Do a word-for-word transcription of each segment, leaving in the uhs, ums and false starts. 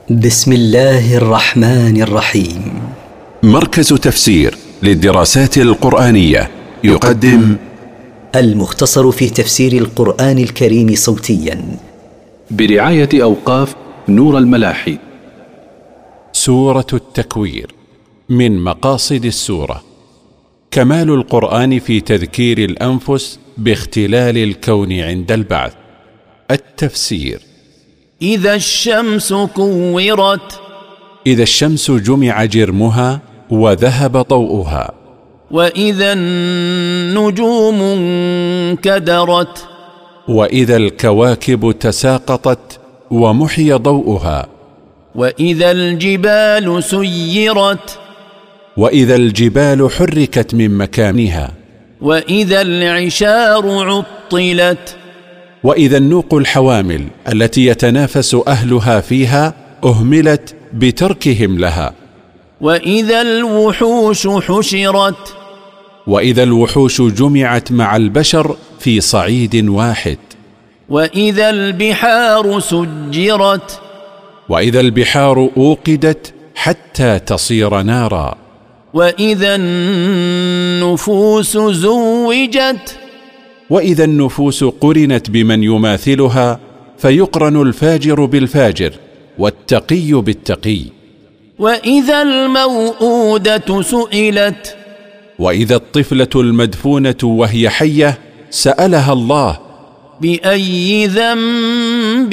بسم الله الرحمن الرحيم. مركز تفسير للدراسات القرآنية يقدم المختصر في تفسير القرآن الكريم صوتيا برعاية أوقاف نور الملاحي. سورة التكوير. من مقاصد السورة كمال القرآن في تذكير الأنفس باختلال الكون عند البعث. التفسير: إذا الشمس كورت، إذا الشمس جمع جرمها وذهب ضوءها. وإذا النجوم انكدرت، وإذا الكواكب تساقطت ومحي ضوءها. وإذا الجبال سيرت، وإذا الجبال حركت من مكانها. وإذا العشار عطلت، وإذا النوق الحوامل التي يتنافس أهلها فيها أهملت بتركهم لها. وإذا الوحوش حشرت، وإذا الوحوش جمعت مع البشر في صعيد واحد. وإذا البحار سجرت، وإذا البحار أوقدت حتى تصير نارا. وإذا النفوس زوجت، وإذا النفوس قرنت بمن يماثلها فيقرن الفاجر بالفاجر والتقي بالتقي. وإذا الموءودة سئلت، وإذا الطفلة المدفونة وهي حية سألها الله: بأي ذنب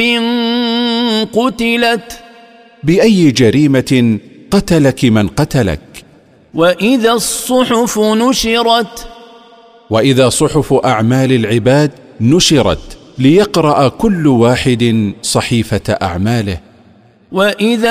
قتلت، بأي جريمة قتلك من قتلك. وإذا الصحف نشرت، وإذا صحف أعمال العباد نشرت ليقرأ كل واحد صحيفة أعماله. وإذا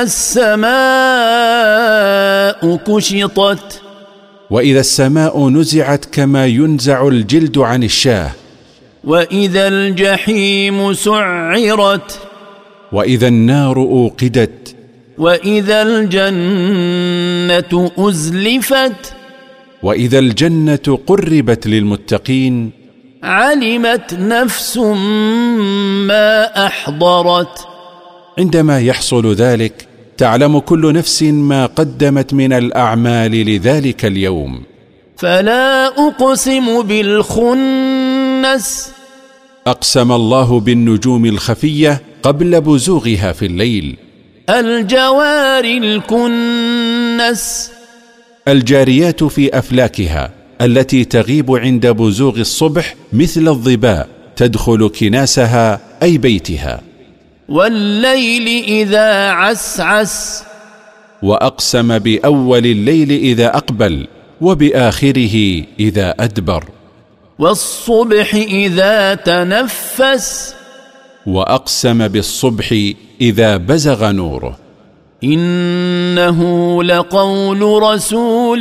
السماء كشطت، وإذا السماء نزعت كما ينزع الجلد عن الشاه. وإذا الجحيم سعرت، وإذا النار أوقدت. وإذا الجنة أزلفت، وإذا الجنة قربت للمتقين. علمت نفس ما أحضرت، عندما يحصل ذلك تعلم كل نفس ما قدمت من الأعمال لذلك اليوم. فلا أقسم بالخنس، أقسم الله بالنجوم الخفية قبل بزوغها في الليل. الجوار الكنس، الجاريات في أفلاكها التي تغيب عند بزوغ الصبح مثل الظباء تدخل كناسها أي بيتها. والليل إذا عسعس، وأقسم بأول الليل إذا أقبل وبآخره إذا أدبر. والصبح إذا تنفس، وأقسم بالصبح إذا بزغ نوره. إنه لقول رسول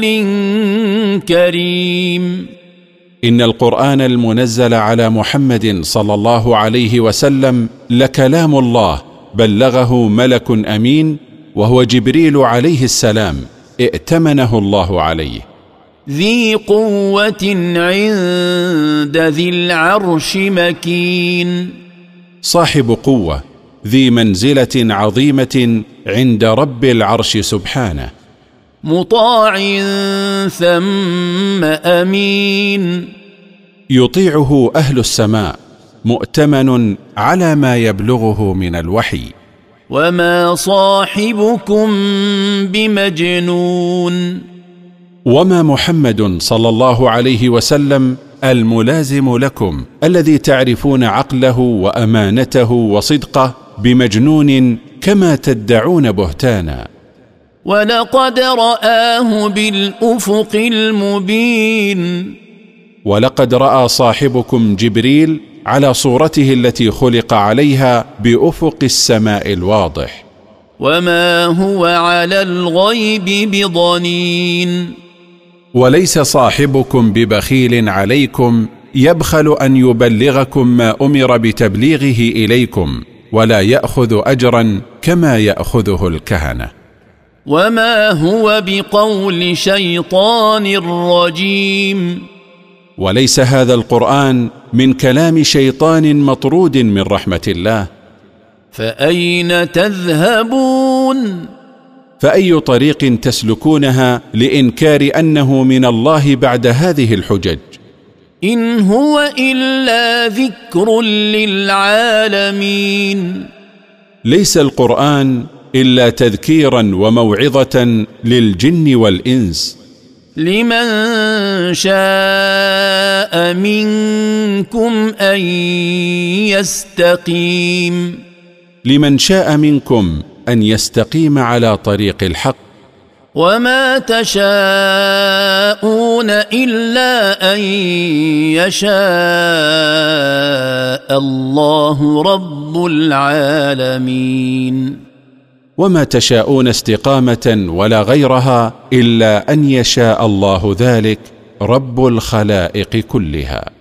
كريم. إن القرآن المنزل على محمد صلى الله عليه وسلم لكلام الله بلغه ملك أمين وهو جبريل عليه السلام ائتمنه الله عليه. ذي قوة عند ذي العرش مكين، صاحب قوة ذي منزلة عظيمة عند رب العرش سبحانه. مطاع ثم أمين، يطيعه أهل السماء مؤتمن على ما يبلغه من الوحي. وما صاحبكم بمجنون، وما محمد صلى الله عليه وسلم الملازم لكم الذي تعرفون عقله وأمانته وصدقه بمجنون كما تدعون بهتانا. ولقد رآه بالأفق المبين، ولقد رأى صاحبكم جبريل على صورته التي خلق عليها بأفق السماء الواضح. وما هو على الغيب بضنين، وليس صاحبكم ببخيل عليكم يبخل أن يبلغكم ما أمر بتبليغه إليكم، ولا يأخذ أجرا كما يأخذه الكهنة. وما هو بقول شيطان رجيم، وليس هذا القرآن من كلام شيطان مطرود من رحمة الله. فأين تذهبون؟ فأي طريق تسلكونها لإنكار أنه من الله بعد هذه الحجج؟ إن هو إلا ذكر للعالمين. ليس القرآن إلا تذكيرا وموعظة للجن والإنس. لمن شاء منكم أن يستقيم. لمن شاء منكم أن يستقيم على طريق الحق. وما تشاءون إلا أن يشاء الله رب العالمين. وما تشاءون استقامة ولا غيرها إلا أن يشاء الله ذلك رب الخلائق كلها.